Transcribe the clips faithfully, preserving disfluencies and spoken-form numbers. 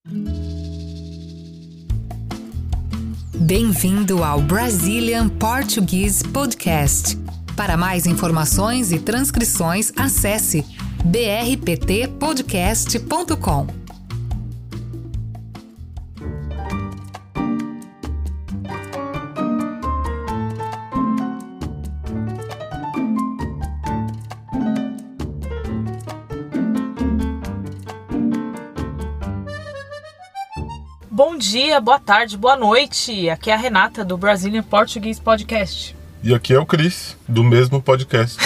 Bem-vindo ao Brazilian Portuguese Podcast. Para mais informações e transcrições, acesse b r p t podcast ponto com. Bom dia, boa tarde, boa noite. Aqui é a Renata do Brazilian Portuguese Podcast. E aqui é o Cris, do mesmo podcast.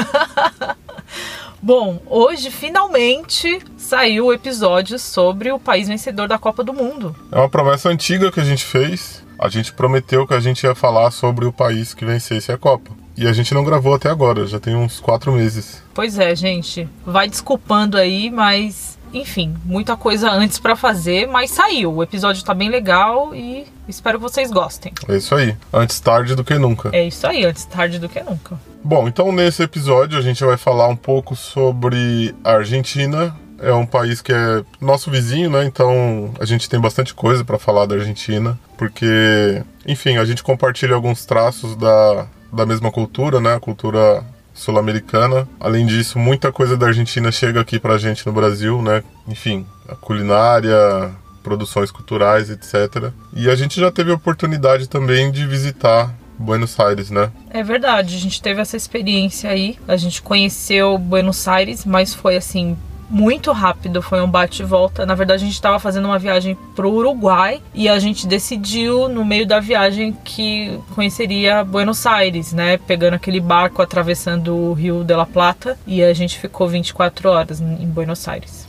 Bom, hoje finalmente saiu o episódio sobre o país vencedor da Copa do Mundo. É uma promessa antiga que a gente fez. A gente prometeu que a gente ia falar sobre o país que vencesse a Copa. E a gente não gravou até agora, já tem uns quatro meses. Pois é, gente. Vai desculpando aí, mas... Enfim, muita coisa antes pra fazer, mas saiu. O episódio tá bem legal e espero que vocês gostem. É isso aí. Antes tarde do que nunca. É isso aí, antes tarde do que nunca. Bom, então nesse episódio a gente vai falar um pouco sobre a Argentina. É um país que é nosso vizinho, né? Então a gente tem bastante coisa pra falar da Argentina. Porque, enfim, a gente compartilha alguns traços da, da mesma cultura, né? A cultura sul-americana. Além disso, muita coisa da Argentina chega aqui pra gente no Brasil, né? Enfim, a culinária, produções culturais, etcétera. E a gente já teve a oportunidade também de visitar Buenos Aires, né? É verdade, a gente teve essa experiência aí. A gente conheceu Buenos Aires, mas foi assim... muito rápido, foi um bate e volta. Na verdade, a gente estava fazendo uma viagem pro Uruguai e a gente decidiu no meio da viagem que conheceria Buenos Aires, né? Pegando aquele barco, atravessando o Rio de la Plata, e a gente ficou vinte e quatro horas em Buenos Aires.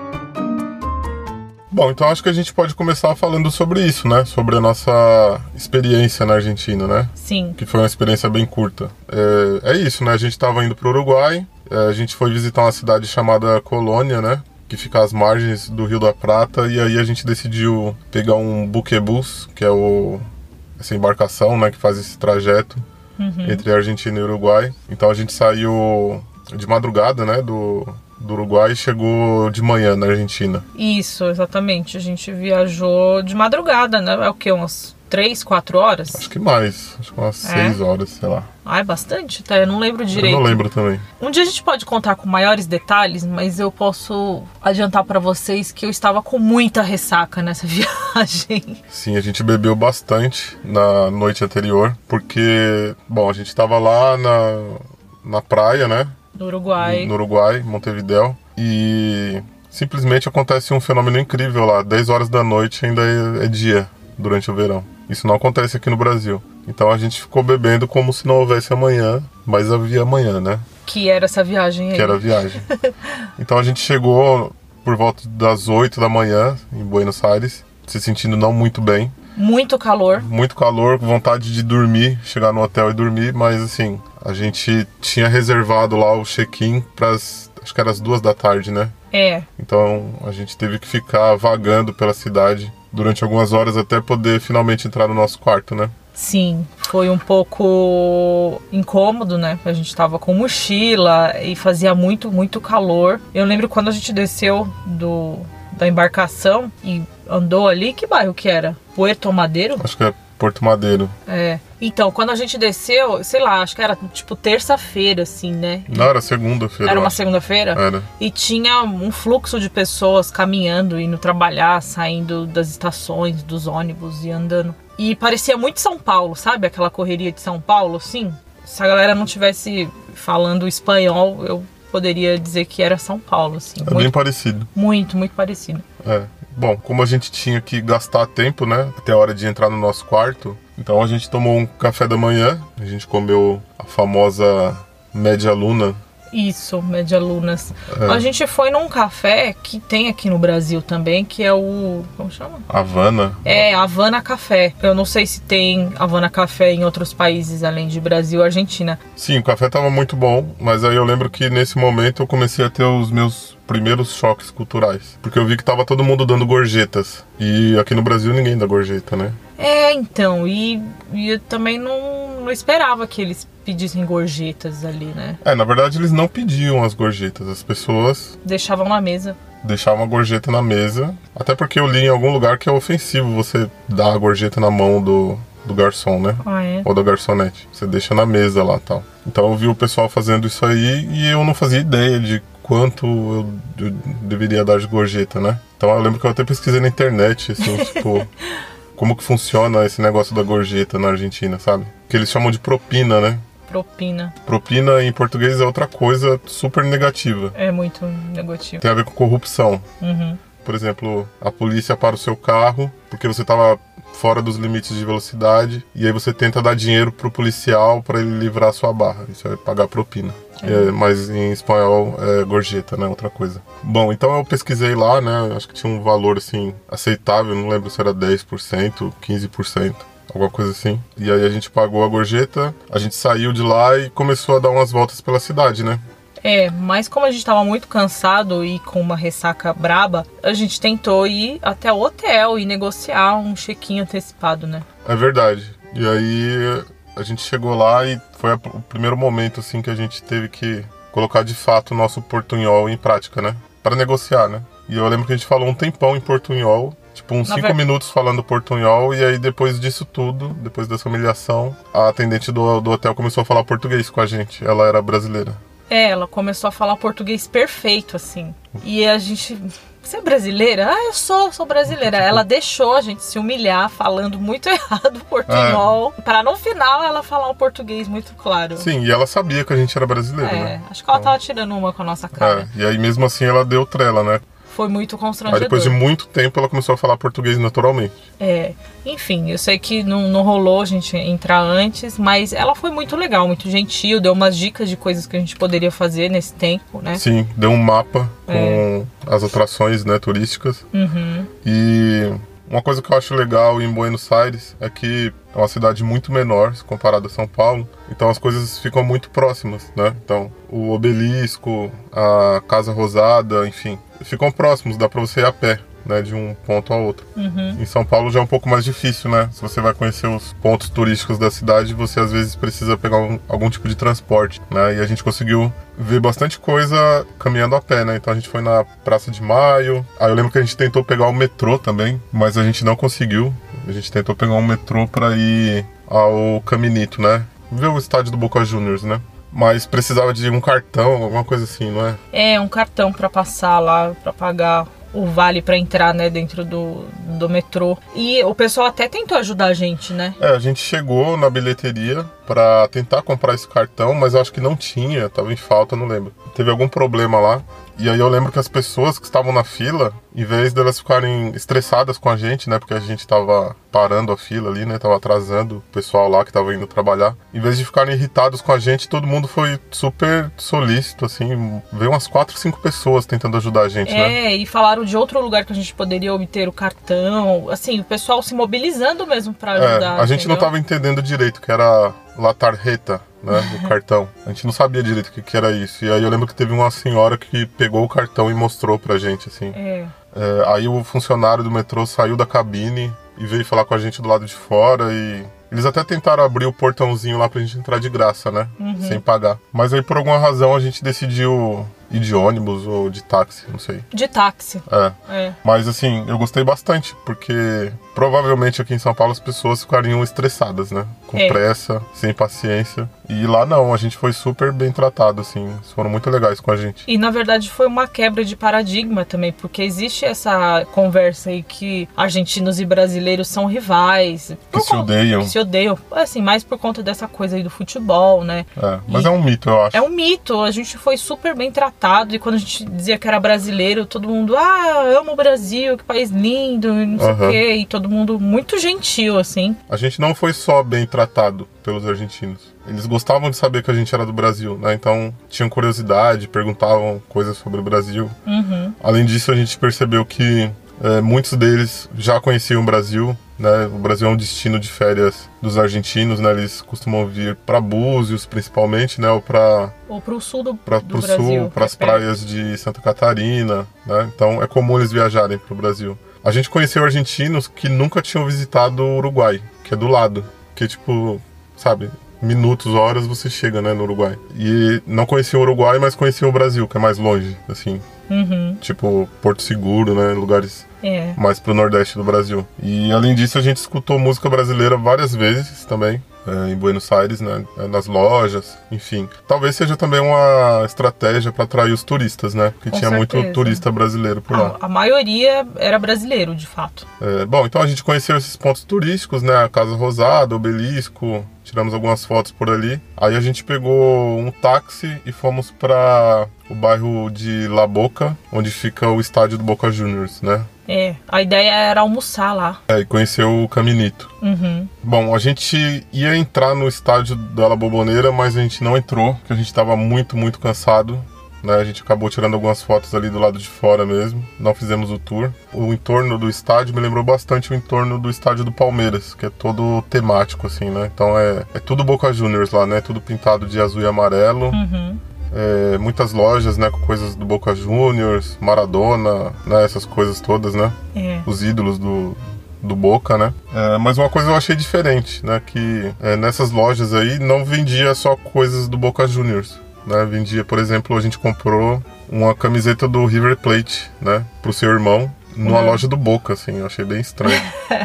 Bom, então acho que a gente pode começar falando sobre isso, né? Sobre a nossa experiência na Argentina, né? Sim. Que foi uma experiência bem curta. É, é isso, né? A gente estava indo pro Uruguai. A gente foi visitar uma cidade chamada Colônia, né? Que fica às margens do Rio da Prata. E aí a gente decidiu pegar um buquebus, que é o, essa embarcação, né? Que faz esse trajeto uhum. entre a Argentina e o Uruguai. Então a gente saiu de madrugada, né? Do, do Uruguai e chegou de manhã na Argentina. Isso, exatamente. A gente viajou de madrugada, né? É o quê? Umas três, quatro horas? Acho que mais. Acho que umas é. seis horas, sei lá. Ah, é bastante? Tá? Eu não lembro direito. Eu não lembro também. Um dia a gente pode contar com maiores detalhes, mas eu posso adiantar pra vocês que eu estava com muita ressaca nessa viagem. Sim, a gente bebeu bastante na noite anterior, porque, bom, a gente tava lá na, na praia, né? No Uruguai. No Uruguai, Montevidéu. E simplesmente acontece um fenômeno incrível lá. dez horas da noite ainda é, é dia durante o verão. Isso não acontece aqui no Brasil. Então a gente ficou bebendo como se não houvesse amanhã, mas havia amanhã, né? Que era essa viagem aí. Que era a viagem. Então a gente chegou por volta das oito da manhã em Buenos Aires, se sentindo não muito bem. Muito calor. Muito calor, vontade de dormir, chegar no hotel e dormir, mas assim, a gente tinha reservado lá o check-in para as, acho que era as duas da tarde, né? É. Então a gente teve que ficar vagando pela cidade durante algumas horas até poder finalmente entrar no nosso quarto, né? Sim, foi um pouco incômodo, né? A gente tava com mochila e fazia muito, muito calor. Eu lembro quando a gente desceu do, da embarcação e andou ali, que bairro que era? Puerto Madeiro? Acho que é Porto Madeiro. É. Então, quando a gente desceu, sei lá, acho que era tipo terça-feira, assim, né? Não, era segunda-feira. Era uma segunda-feira? Era. E tinha um fluxo de pessoas caminhando, indo trabalhar, saindo das estações, dos ônibus e andando. E parecia muito São Paulo, sabe? Aquela correria de São Paulo, assim. Se a galera não tivesse falando espanhol, eu poderia dizer que era São Paulo, assim. É muito, bem parecido. Muito, muito parecido. É. Bom, como a gente tinha que gastar tempo, né, até a hora de entrar no nosso quarto, então a gente tomou um café da manhã, a gente comeu a famosa média luna. Isso, média lunas. É. A gente foi num café que tem aqui no Brasil também, que é o... como chama? Havana. É, Havana Café. Eu não sei se tem Havana Café em outros países, além de Brasil e Argentina. Sim, o café tava muito bom, mas aí eu lembro que nesse momento eu comecei a ter os meus primeiros choques culturais. Porque eu vi que tava todo mundo dando gorjetas. E aqui no Brasil ninguém dá gorjeta, né? É, então, e, e eu também não, não esperava que eles pedissem gorjetas ali, né? É, na verdade eles não pediam as gorjetas, as pessoas... Deixavam na mesa. deixar uma gorjeta na mesa. Até porque eu li em algum lugar que é ofensivo você dar a gorjeta na mão do, do garçom, né? Ah, é? Ou da garçonete. Você deixa na mesa lá e tal. Então eu vi o pessoal fazendo isso aí e eu não fazia ideia de quanto eu, eu deveria dar de gorjeta, né? Então eu lembro que eu até pesquisei na internet, assim, tipo... como que funciona esse negócio da gorjeta na Argentina, sabe? Que eles chamam de propina, né? Propina. Propina em português é outra coisa super negativa. É muito negativo. Tem a ver com corrupção. Uhum. Por exemplo, a polícia para o seu carro porque você estava fora dos limites de velocidade e aí você tenta dar dinheiro pro policial para ele livrar a sua barra. Isso é pagar propina. É. É, mas em espanhol é gorjeta, né? Outra coisa. Bom, então eu pesquisei lá, né? Acho que tinha um valor, assim, aceitável. Não lembro se era dez por cento, quinze por cento. Alguma coisa assim. E aí a gente pagou a gorjeta, a gente saiu de lá e começou a dar umas voltas pela cidade, né? É, mas como a gente tava muito cansado e com uma ressaca braba, a gente tentou ir até o hotel e negociar um check-in antecipado, né? É verdade. E aí a gente chegou lá e foi o primeiro momento, assim, que a gente teve que colocar de fato o nosso portunhol em prática, né? Para negociar, né? E eu lembro que a gente falou um tempão em portunhol, tipo uns cinco minutos falando portunhol, e aí depois disso tudo, depois dessa humilhação, a atendente do, do hotel começou a falar português com a gente. Ela era brasileira. É, ela começou a falar português perfeito, assim. E a gente... Você é brasileira? Ah, eu sou, sou brasileira. Ela deixou a gente se humilhar falando muito errado o portunhol, é. Pra no final ela falar um português muito claro. Sim, e ela sabia que a gente era brasileiro, é, né? Acho que ela então... tava tirando uma com a nossa cara. É, e aí mesmo assim ela deu trela, né? Foi muito constrangedor. Aí depois de muito tempo ela começou a falar português naturalmente. É, enfim, eu sei que não, não rolou a gente entrar antes, mas ela foi muito legal, muito gentil, deu umas dicas de coisas que a gente poderia fazer nesse tempo, né? Sim, deu um mapa com é. as atrações, né, turísticas. Uhum. E uma coisa que eu acho legal em Buenos Aires é que é uma cidade muito menor comparada a São Paulo, então as coisas ficam muito próximas, né? Então, o obelisco, a Casa Rosada, enfim, ficam próximos, dá pra você ir a pé, né, de um ponto ao outro. Uhum. Em São Paulo já é um pouco mais difícil, né? Se você vai conhecer os pontos turísticos da cidade, você às vezes precisa pegar um, algum tipo de transporte, né? E a gente conseguiu ver bastante coisa caminhando a pé, né? Então a gente foi na Praça de Maio. Aí eu lembro que a gente tentou pegar o metrô também, mas a gente não conseguiu. A gente tentou pegar um metrô para ir ao Caminito, né? Ver o estádio do Boca Juniors, né? Mas precisava de um cartão, alguma coisa assim, não é? É, um cartão para passar lá, para pagar o vale para entrar, né, dentro do, do metrô. E o pessoal até tentou ajudar a gente, né? É, a gente chegou na bilheteria para tentar comprar esse cartão, mas eu acho que não tinha, tava em falta, não lembro. Teve algum problema lá. E aí eu lembro que as pessoas que estavam na fila, em vez delas ficarem estressadas com a gente, né, porque a gente tava parando a fila ali, né, tava atrasando o pessoal lá que tava indo trabalhar, em vez de ficarem irritados com a gente, todo mundo foi super solícito, assim, veio umas quatro, cinco pessoas tentando ajudar a gente, é, né? É, e falaram de outro lugar que a gente poderia obter o cartão, assim, o pessoal se mobilizando mesmo pra ajudar. É, a gente entendeu? não tava entendendo direito que era La Tarjeta, né, o cartão. A gente não sabia direito o que, que era isso. E aí eu lembro que teve uma senhora que pegou o cartão e mostrou pra gente, assim. É. É, aí o funcionário do metrô saiu da cabine e veio falar com a gente do lado de fora e... Eles até tentaram abrir o portãozinho lá pra gente entrar de graça, né? Uhum. Sem pagar. Mas aí por alguma razão a gente decidiu ir de ônibus ou de táxi, não sei. De táxi. É. é. Mas assim, eu gostei bastante, porque provavelmente aqui em São Paulo as pessoas ficariam estressadas, né? Com é. pressa, sem paciência. E lá não, a gente foi super bem tratado, assim. Eles foram muito legais com a gente. E na verdade foi uma quebra de paradigma também, porque existe essa conversa aí que argentinos e brasileiros são rivais. Que se odeiam. Que se odeiam. Assim, mais por conta dessa coisa aí do futebol, né? É, mas e é um mito, eu acho. É um mito. A gente foi super bem tratado e quando a gente dizia que era brasileiro, todo mundo, ah, amo o Brasil, que país lindo, e não sei o quê. E todo mundo muito gentil, assim. A gente não foi só bem tratado pelos argentinos. Eles gostavam de saber que a gente era do Brasil, né? Então tinham curiosidade, perguntavam coisas sobre o Brasil. Uhum. Além disso, a gente percebeu que é, muitos deles já conheciam o Brasil, né? O Brasil é um destino de férias dos argentinos, né? Eles costumam vir para Búzios, principalmente, né? Ou para ou para o sul do, pra, do pro Brasil, sul, para as praias de Santa Catarina, né? Então é comum eles viajarem para o Brasil. A gente conheceu argentinos que nunca tinham visitado o Uruguai, que é do lado, que tipo, sabe, minutos, horas você chega, né, no Uruguai. E não conheciam o Uruguai, mas conheciam o Brasil, que é mais longe, assim. Uhum. Tipo Porto Seguro, né? Lugares É. mais pro nordeste do Brasil. E além disso, a gente escutou música brasileira várias vezes também. É, em Buenos Aires, né, nas lojas, enfim. Talvez seja também uma estratégia para atrair os turistas, né? Porque Com tinha certeza. muito turista brasileiro por lá. A, a maioria era brasileiro, de fato. É, bom, então a gente conheceu esses pontos turísticos, né? A Casa Rosada, o Obelisco, tiramos algumas fotos por ali. Aí a gente pegou um táxi e fomos para o bairro de La Boca, onde fica o estádio do Boca Juniors, né? É, a ideia era almoçar lá. É, e conheceu o Caminito. Uhum. Bom, a gente ia entrar no estádio da La Bombonera, mas a gente não entrou, porque a gente estava muito, muito cansado. Né? A gente acabou tirando algumas fotos ali do lado de fora mesmo. Não fizemos o tour. O entorno do estádio me lembrou bastante o entorno do estádio do Palmeiras, que é todo temático, assim, né? Então é, é tudo Boca Juniors lá, né? Tudo pintado de azul e amarelo. Uhum. É, muitas lojas, né? Com coisas do Boca Juniors, Maradona, né? Essas coisas todas, né? É. Os ídolos do... do Boca, né? É, mas uma coisa eu achei diferente, né? Que é, nessas lojas aí não vendia só coisas do Boca Juniors, né? Vendia, por exemplo, a gente comprou uma camiseta do River Plate, né? Pro seu irmão, numa Uhum. loja do Boca, assim. Eu achei bem estranho.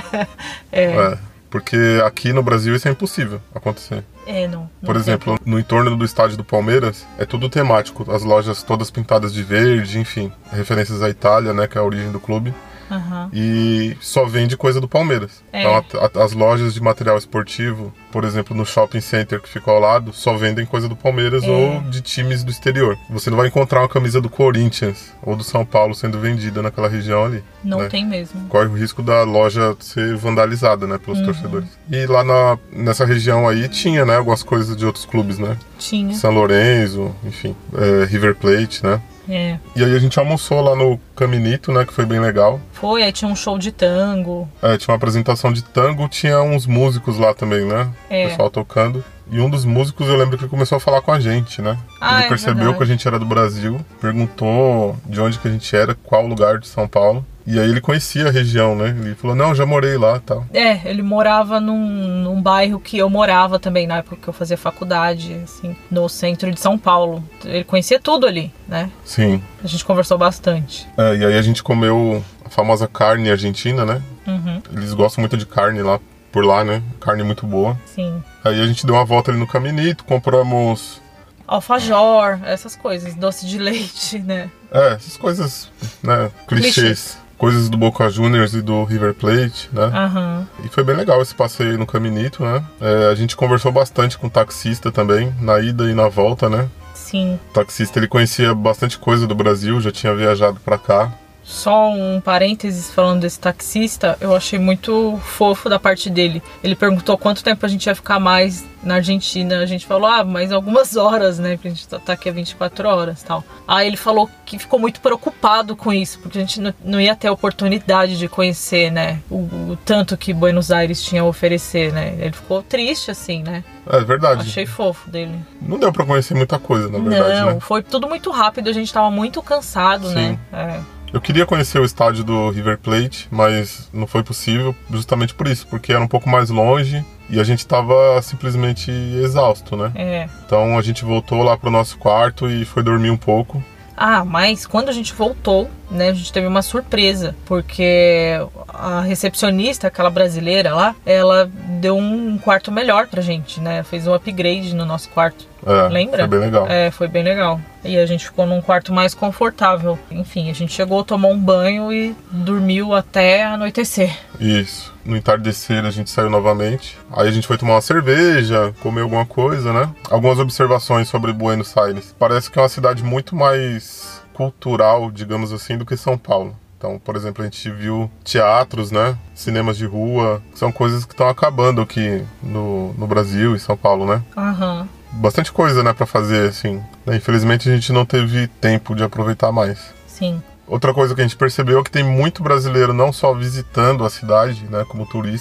É. É, porque aqui no Brasil isso é impossível acontecer. É, não. não Por tem exemplo, no entorno do estádio do Palmeiras, é tudo temático. As lojas todas pintadas de verde, enfim. Referências à Itália, né? Que é a origem do clube. Aham. E só vende coisa do Palmeiras. É. Então a- a- as lojas de material esportivo, por exemplo, no shopping center que fica ao lado, só vendem coisa do Palmeiras É. ou de times do exterior. Você não vai encontrar uma camisa do Corinthians ou do São Paulo sendo vendida naquela região ali. Não né? tem mesmo. Corre o risco da loja ser vandalizada, né, pelos Uhum. torcedores. E lá na, nessa região aí tinha, né, algumas coisas de outros clubes, né? Tinha. São Lourenço, enfim, é, River Plate, né? É. E aí a gente almoçou lá no Caminito, né, que foi bem legal. Foi, aí tinha um show de tango. É, tinha uma apresentação de tango, tinha uns músicos lá também, né? É. O pessoal tocando. E um dos músicos eu lembro que começou a falar com a gente, né? Ah, Ele é percebeu verdade. que a gente era do Brasil, perguntou de onde que a gente era, qual lugar de São Paulo. E aí ele conhecia a região, né? Ele falou, não, já morei lá e tal. É, ele morava num, num bairro que eu morava também, na época que eu fazia faculdade, assim, no centro de São Paulo. Ele conhecia tudo ali, né? Sim. A gente conversou bastante. É, e aí a gente comeu a famosa carne argentina, né? Uhum, Eles gostam muito de carne lá, por lá, né? Carne muito boa. sim. Aí a gente deu uma volta ali no Caminito, compramos... Alfajor, essas coisas, doce de leite, né? É, essas coisas, né, clichês. Clichês. Coisas do Boca Juniors e do River Plate, né? Aham. E foi bem legal esse passeio no Caminito, né? É, a gente conversou bastante com o taxista também, na ida e na volta, né? Sim. O taxista, ele conhecia bastante coisa do Brasil, já tinha viajado pra cá. Só um parênteses falando desse taxista, eu achei muito fofo da parte dele. Ele perguntou quanto tempo a gente ia ficar mais na Argentina. A gente falou, ah, mais algumas horas, né? Porque a gente tá aqui há vinte e quatro horas e tal. Aí ele falou que ficou muito preocupado com isso, porque a gente não- não ia ter a oportunidade de conhecer, né? O, o tanto que Buenos Aires tinha a oferecer, né? Ele ficou triste, assim, né? É verdade. Achei fofo dele. Não deu pra conhecer muita coisa, na verdade, não, né? foi tudo muito rápido, a gente tava muito cansado, Sim. né? É. Eu queria conhecer o estádio do River Plate, mas não foi possível justamente por isso, porque era um pouco mais longe e a gente tava simplesmente exausto, né? É. Então a gente voltou lá pro nosso quarto e foi dormir um pouco. Ah, mas quando a gente voltou, né, a gente teve uma surpresa, porque a recepcionista, aquela brasileira lá, ela deu um quarto melhor pra gente, né? Fez um upgrade no nosso quarto. É, Lembra? foi bem legal. É, foi bem legal. E a gente ficou num quarto mais confortável. Enfim, a gente chegou, tomou um banho e dormiu até anoitecer. Isso. No entardecer a gente saiu novamente. Aí a gente foi tomar uma cerveja, comer alguma coisa, né? Algumas observações sobre Buenos Aires. Parece que é uma cidade muito mais cultural, digamos assim, do que São Paulo. Então, por exemplo, a gente viu teatros, né? Cinemas de rua. São coisas que estão acabando aqui no, no Brasil e São Paulo, né? Aham. Bastante coisa, né, pra fazer, assim. Infelizmente a gente não teve tempo de aproveitar mais. Sim. Outra coisa que a gente percebeu é que tem muito brasileiro não só visitando a cidade, né, como turistas,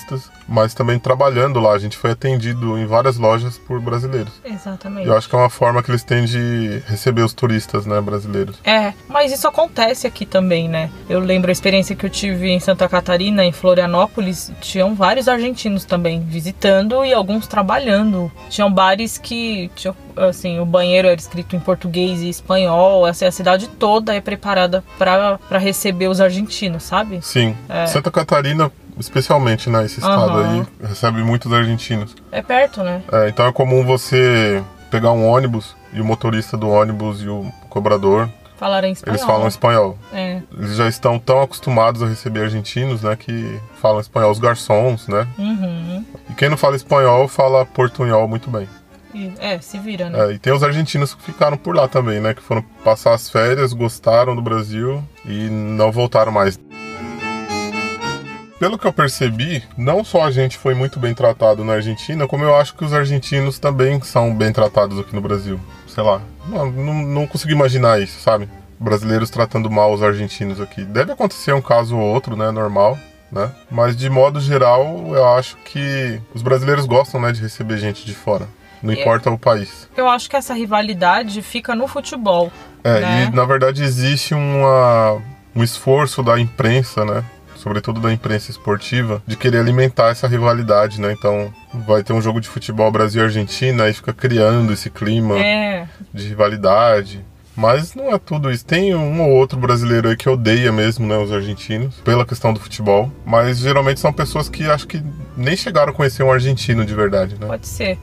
mas também trabalhando lá. A gente foi atendido em várias lojas por brasileiros. Exatamente. Eu acho que é uma forma que eles têm de receber os turistas, né, brasileiros. É, mas isso acontece aqui também, né? Eu lembro a experiência que eu tive em Santa Catarina, em Florianópolis, tinham vários argentinos também visitando e alguns trabalhando. Tinham bares que, tinham, assim, o banheiro era escrito em português e espanhol, assim, a cidade toda é preparada para receber os argentinos, sabe? Sim. É. Santa Catarina, especialmente, né, esse estado Uhum. aí, recebe muitos argentinos. É perto, né? É, então é comum você pegar um ônibus e o motorista do ônibus e o cobrador, Falaram em espanhol. eles falam espanhol. É. Eles já estão tão acostumados a receber argentinos, né, que falam espanhol, os garçons, né? Uhum. E quem não fala espanhol, fala portunhol muito bem. E, é, se vira, né? É, e tem os argentinos que ficaram por lá também, né, que foram passar as férias, gostaram do Brasil e não voltaram mais. Pelo que eu percebi, não só a gente foi muito bem tratado na Argentina, como eu acho que os argentinos também são bem tratados aqui no Brasil. Sei lá, não, não, não consigo imaginar isso, sabe? Brasileiros tratando mal os argentinos aqui. Deve acontecer um caso ou outro, né, normal, né? Mas de modo geral, eu acho que os brasileiros gostam, né, de receber gente de fora. Não importa o país. Eu acho que essa rivalidade fica no futebol. É, né? e na verdade existe uma, um esforço da imprensa, né? Sobretudo da imprensa esportiva, de querer alimentar essa rivalidade, né? Então, vai ter um jogo de futebol Brasil e Argentina, aí fica criando esse clima É. de rivalidade. Mas não é tudo isso. Tem um ou outro brasileiro aí que odeia mesmo, né, os argentinos, pela questão do futebol. Mas geralmente são pessoas que acho que nem chegaram a conhecer um argentino de verdade, né? Pode ser.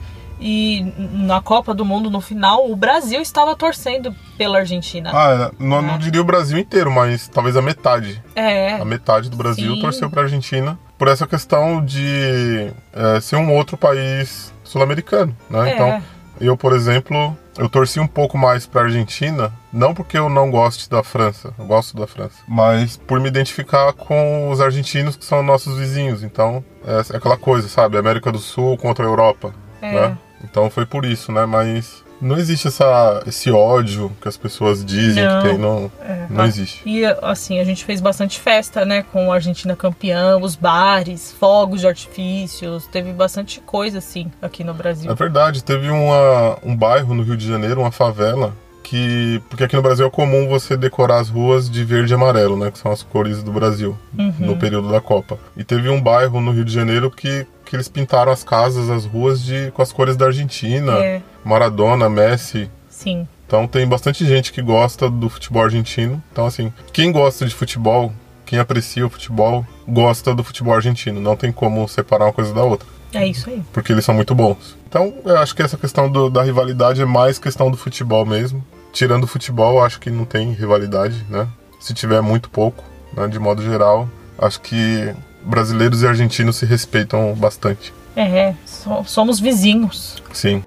E na Copa do Mundo, no final, o Brasil estava torcendo pela Argentina. Ah, não, não diria o Brasil inteiro, mas talvez a metade. É. A metade do Brasil Sim. torceu para a Argentina por essa questão de é, ser um outro país sul-americano, né? É. Então, eu, por exemplo, eu torci um pouco mais para a Argentina, não porque eu não goste da França, eu gosto da França, mas por me identificar com os argentinos que são nossos vizinhos. Então, é aquela coisa, sabe? América do Sul contra a Europa, É. né? Então foi por isso, né? Mas não existe essa, esse ódio que as pessoas dizem Não. que tem, não, É. não existe. E assim, a gente fez bastante festa, né? Com a Argentina campeã, os bares, fogos de artifícios, teve bastante coisa assim aqui no Brasil. É verdade, teve uma, um bairro no Rio de Janeiro, uma favela, que... Porque aqui no Brasil é comum você decorar as ruas de verde e amarelo, né? Que são as cores do Brasil, Uhum. no período da Copa. E teve um bairro no Rio de Janeiro que, que eles pintaram as casas, as ruas de, com as cores da Argentina. É. Maradona, Messi. Sim. Então tem bastante gente que gosta do futebol argentino. Então assim, quem gosta de futebol, quem aprecia o futebol, gosta do futebol argentino. Não tem como separar uma coisa da outra. É isso aí. Porque eles são muito bons. Então, eu acho que essa questão do, da rivalidade é mais questão do futebol mesmo. Tirando o futebol, eu acho que não tem rivalidade, né? Se tiver, muito pouco, né? De modo geral, acho que brasileiros e argentinos se respeitam bastante. É, so- somos vizinhos. Sim.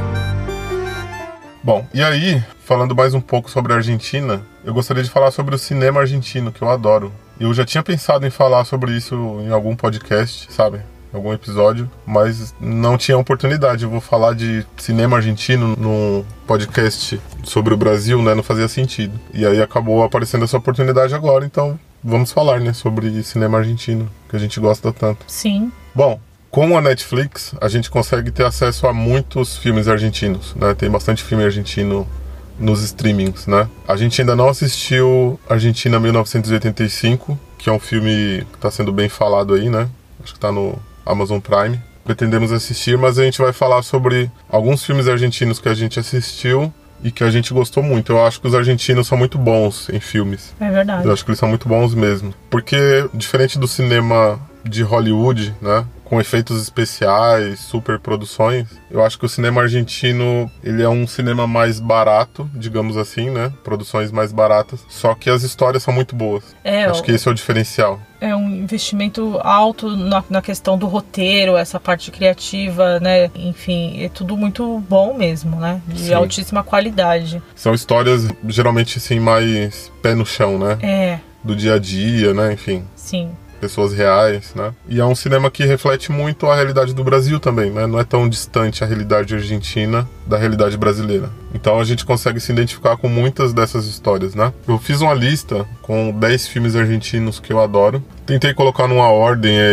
Bom, e aí, falando mais um pouco sobre a Argentina, eu gostaria de falar sobre o cinema argentino, que eu adoro. Eu já tinha pensado em falar sobre isso em algum podcast, sabe? Em algum episódio, mas não tinha oportunidade. Eu vou falar de cinema argentino num podcast sobre o Brasil, né? Não fazia sentido. E aí acabou aparecendo essa oportunidade agora, então vamos falar, né? Sobre cinema argentino, que a gente gosta tanto. Sim. Bom, com a Netflix, a gente consegue ter acesso a muitos filmes argentinos, né? Tem bastante filme argentino nos streamings, né? A gente ainda não assistiu Argentina mil novecentos e oitenta e cinco, que é um filme que está sendo bem falado aí, né? Acho que está no Amazon Prime. Pretendemos assistir, mas a gente vai falar sobre alguns filmes argentinos que a gente assistiu e que a gente gostou muito. Eu acho que os argentinos são muito bons em filmes. É verdade. Eu acho que eles são muito bons mesmo. Porque, diferente do cinema de Hollywood, né? Com efeitos especiais, super produções, eu acho que o cinema argentino, ele é um cinema mais barato, digamos assim, né? Produções mais baratas. Só que as histórias são muito boas. É, Acho o- que esse é o diferencial. É um investimento alto na, na questão do roteiro, essa parte criativa, né? Enfim, é tudo muito bom mesmo, né? De Sim. altíssima qualidade. São histórias, geralmente, assim, mais pé no chão, né? É, Do dia a dia, né? Enfim, sim. pessoas reais, né? E é um cinema que reflete muito a realidade do Brasil também, né? Não é tão distante a realidade argentina da realidade brasileira. Então a gente consegue se identificar com muitas dessas histórias, né? Eu fiz uma lista com dez filmes argentinos que eu adoro. Tentei colocar numa ordem aí,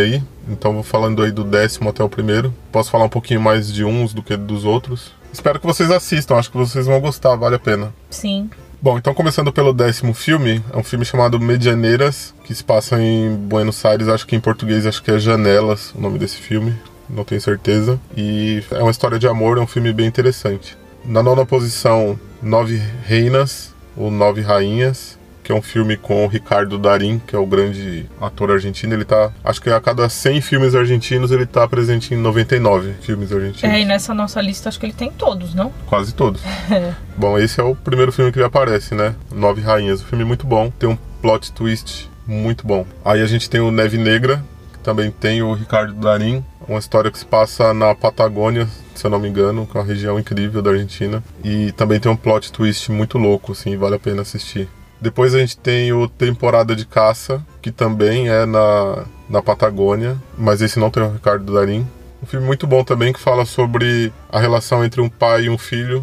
Então vou falando aí do décimo até o primeiro. Posso falar um pouquinho mais de uns do que dos outros. Espero que vocês assistam, acho que vocês vão gostar, vale a pena. Sim. Bom, então começando pelo décimo filme, é um filme chamado Medianeiras, que se passa em Buenos Aires, acho que em português acho que é Janelas, o nome desse filme, não tenho certeza. E é uma história de amor, é um filme bem interessante. Na nona posição, Nove Reinas, ou Nove Rainhas, que é um filme com o Ricardo Darín, que é o grande ator argentino. Ele tá, acho que a cada cem filmes argentinos, ele tá presente em noventa e nove filmes argentinos. É, e nessa nossa lista acho que ele tem todos, não? Quase todos. É. Bom, esse é o primeiro filme que ele aparece, né? Nove Rainhas. Um filme muito bom, tem um plot twist muito bom. Aí a gente tem o Neve Negra, que também tem o Ricardo Darín. Uma história que se passa na Patagônia, se eu não me engano, que é uma região incrível da Argentina. E também tem um plot twist muito louco, assim, vale a pena assistir. Depois a gente tem o Temporada de Caça, que também é na, na Patagônia, mas esse não tem o Ricardo Darín. Um filme muito bom também, que fala sobre a relação entre um pai e um filho,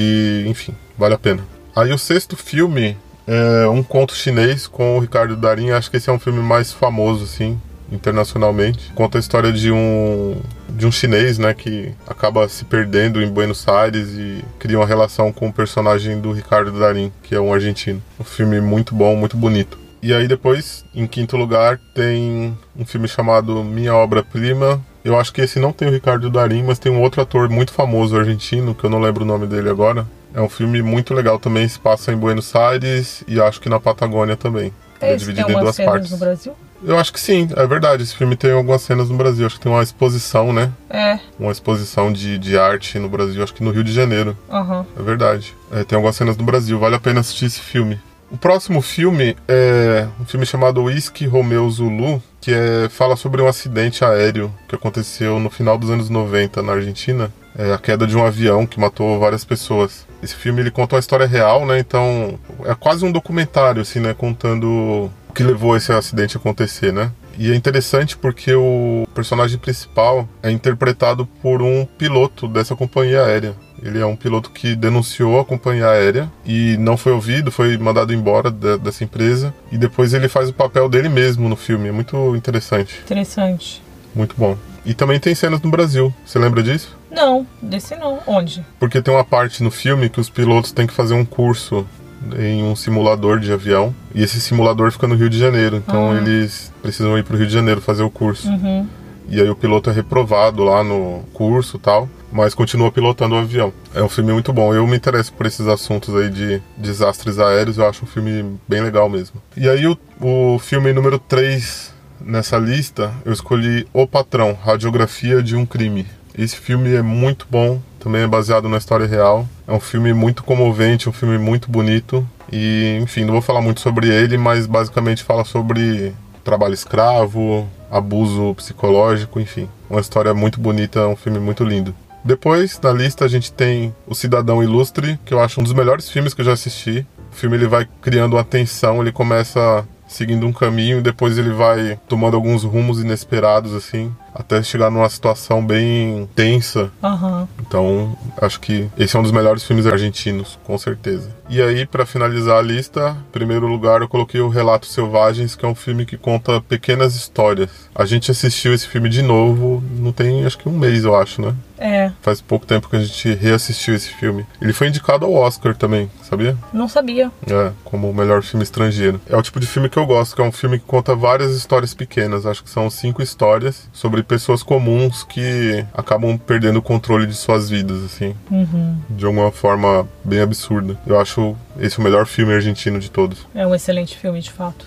e enfim, vale a pena. Aí o sexto filme é Um Conto Chinês, com o Ricardo Darín. Acho que esse é um filme mais famoso, assim, internacionalmente. Conta a história de um, de um chinês, né, que acaba se perdendo em Buenos Aires e cria uma relação com o personagem do Ricardo Darín, que é um argentino. Um filme muito bom, muito bonito. E aí depois, em quinto lugar, tem um filme chamado Minha Obra-Prima. Eu acho que esse não tem o Ricardo Darín, mas tem um outro ator muito famoso argentino, que eu não lembro o nome dele agora. É um filme muito legal também, se passa em Buenos Aires e acho que na Patagônia também. É, é dividido tem em duas partes. no Brasil? Eu acho que sim, é verdade. Esse filme tem algumas cenas no Brasil. Acho que tem uma exposição, né? É. Uma exposição de, de arte no Brasil, acho que no Rio de Janeiro. Uhum. É verdade. É, tem algumas cenas no Brasil, vale a pena assistir esse filme. O próximo filme é um filme chamado Whisky Romeo Zulu, que é, fala sobre um acidente aéreo que aconteceu no final dos anos noventa na Argentina. É a queda de um avião que matou várias pessoas. Esse filme ele conta uma história real, né? Então é quase um documentário, assim, né? Contando o que levou esse acidente a acontecer, né? E é interessante porque o personagem principal é interpretado por um piloto dessa companhia aérea. Ele é um piloto que denunciou a companhia aérea e não foi ouvido, foi mandado embora de, dessa empresa. E depois ele faz o papel dele mesmo no filme. É muito interessante. Interessante. Muito bom. E também tem cenas no Brasil. Você lembra disso? Não, desse não. Onde? Porque tem uma parte no filme que os pilotos têm que fazer um curso em um simulador de avião. E esse simulador fica no Rio de Janeiro. Então ah. eles precisam ir para o Rio de Janeiro fazer o curso. Uhum. E aí o piloto é reprovado lá no curso e tal, mas continua pilotando o avião. É um filme muito bom. Eu me interesso por esses assuntos aí de desastres aéreos. Eu acho um filme bem legal mesmo. E aí o, o filme número três nessa lista, eu escolhi O Patrão, Radiografia de um Crime. Esse filme é muito bom, também é baseado na história real. É um filme muito comovente, um filme muito bonito. E, enfim, não vou falar muito sobre ele, mas basicamente fala sobre trabalho escravo, abuso psicológico, enfim. Uma história muito bonita, um filme muito lindo. Depois, na lista, a gente tem O Cidadão Ilustre, que eu acho um dos melhores filmes que eu já assisti. O filme ele vai criando uma tensão, ele começa seguindo um caminho e depois ele vai tomando alguns rumos inesperados, assim, até chegar numa situação bem tensa. Uhum. Então, acho que esse é um dos melhores filmes argentinos, com certeza. E aí, para finalizar a lista, em primeiro lugar, eu coloquei o Relatos Selvagens, que é um filme que conta pequenas histórias. A gente assistiu esse filme de novo, não tem, acho que um mês, eu acho, né? É. Faz pouco tempo que a gente reassistiu esse filme. Ele foi indicado ao Oscar também, sabia? Não sabia. É, como o melhor filme estrangeiro. É o tipo de filme que eu gosto, que é um filme que conta várias histórias pequenas. Acho que são cinco histórias sobre pessoas comuns que acabam perdendo o controle de suas vidas, assim. Uhum. De alguma forma bem absurda. Eu acho esse o melhor filme argentino de todos. É um excelente filme, de fato.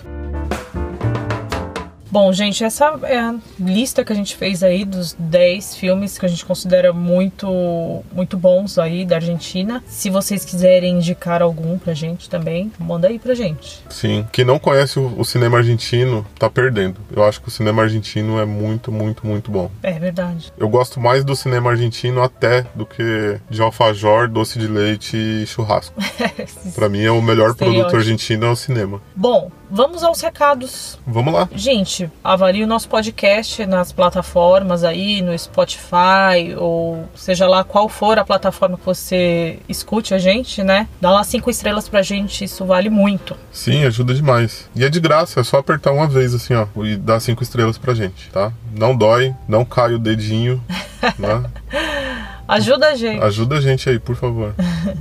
Bom, gente, essa é a lista que a gente fez aí dos dez filmes que a gente considera muito, muito bons aí da Argentina. Se vocês quiserem indicar algum pra gente também, manda aí pra gente. Sim, quem não conhece o, o cinema argentino tá perdendo. Eu acho que o cinema argentino é muito, muito, muito bom. É verdade. Eu gosto mais do cinema argentino até do que de alfajor, doce de leite e churrasco. Pra mim é o melhor produto argentino é o cinema. Bom, vamos aos recados. Vamos lá. Gente, Gente, avalie o nosso podcast nas plataformas aí, no Spotify, ou seja lá qual for a plataforma que você escute a gente, né? Dá lá cinco estrelas pra gente, isso vale muito. Sim, ajuda demais. E é de graça, é só apertar uma vez assim, ó, e dar cinco estrelas pra gente, tá? Não dói, não cai o dedinho, né? Ajuda a gente. Ajuda a gente aí, por favor.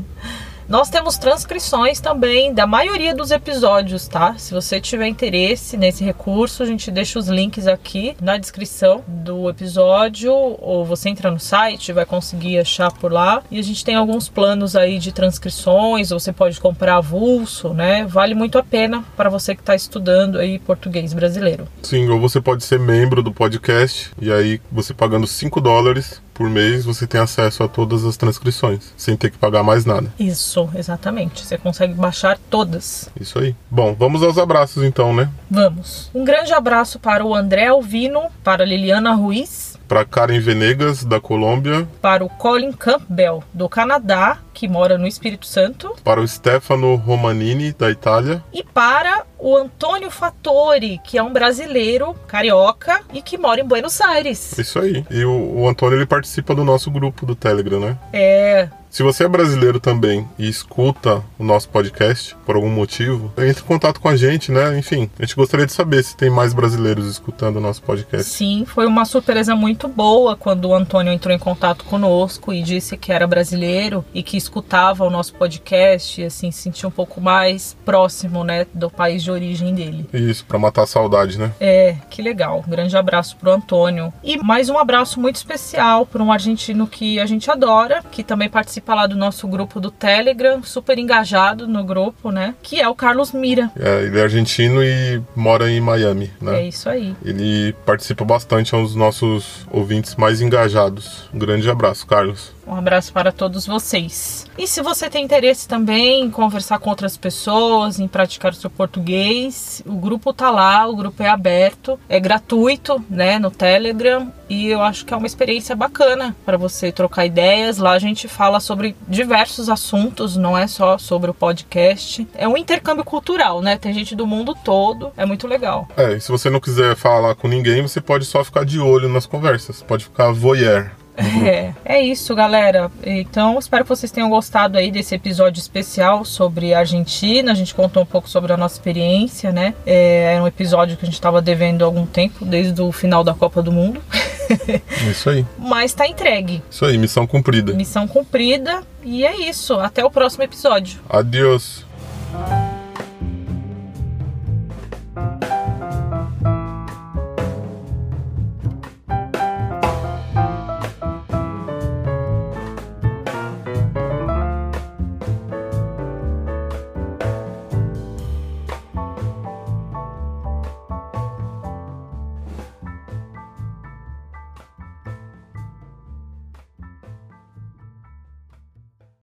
Nós temos transcrições também da maioria dos episódios, tá? Se você tiver interesse nesse recurso, a gente deixa os links aqui na descrição do episódio, ou você entra no site, vai conseguir achar por lá. E a gente tem alguns planos aí de transcrições, ou você pode comprar avulso, né? Vale muito a pena para você que está estudando aí português brasileiro. Sim, ou você pode ser membro do podcast, e aí você pagando cinco dólares por mês, você tem acesso a todas as transcrições, sem ter que pagar mais nada. Isso, exatamente. Você consegue baixar todas. Isso aí. Bom, vamos aos abraços então, né? Vamos. Um grande abraço para o André Alvino, para a Liliana Ruiz, para Karen Venegas, da Colômbia, para o Colin Campbell, do Canadá, que mora no Espírito Santo, para o Stefano Romanini, da Itália, e para o Antônio Fattori, que é um brasileiro carioca e que mora em Buenos Aires. Isso aí. E o, o Antônio, ele participa do nosso grupo do Telegram, né? É. Se você é brasileiro também e escuta o nosso podcast, por algum motivo, entre em contato com a gente, né? Enfim, a gente gostaria de saber se tem mais brasileiros escutando o nosso podcast. Sim, foi uma surpresa muito boa quando o Antônio entrou em contato conosco e disse que era brasileiro e que escutava o nosso podcast e assim, se sentia um pouco mais próximo, né, do país de origem dele. Isso, pra matar a saudade, né? É, que legal. Um grande abraço pro Antônio. E mais um abraço muito especial para um argentino que a gente adora, que também participa lá do nosso grupo do Telegram, super engajado no grupo, né? Que é o Carlos Mira. É, ele é argentino e mora em Miami, né? É isso aí. Ele participa bastante, é um dos nossos ouvintes mais engajados. Um grande abraço, Carlos. Um abraço para todos vocês. E se você tem interesse também em conversar com outras pessoas, em praticar o seu português, o grupo tá lá, o grupo é aberto, é gratuito, né, no Telegram, e eu acho que é uma experiência bacana para você trocar ideias. Lá a gente fala sobre diversos assuntos, não é só sobre o podcast. É um intercâmbio cultural, né? Tem gente do mundo todo, é muito legal. É, e se você não quiser falar com ninguém, você pode só ficar de olho nas conversas, pode ficar voyeur. É, é isso, galera. Então, espero que vocês tenham gostado aí desse episódio especial sobre a Argentina. A gente contou um pouco sobre a nossa experiência, né? É, era um episódio que a gente estava devendo há algum tempo, desde o final da Copa do Mundo. Isso aí. Mas tá entregue. Isso aí, missão cumprida. Missão cumprida. E é isso. Até o próximo episódio. Adiós.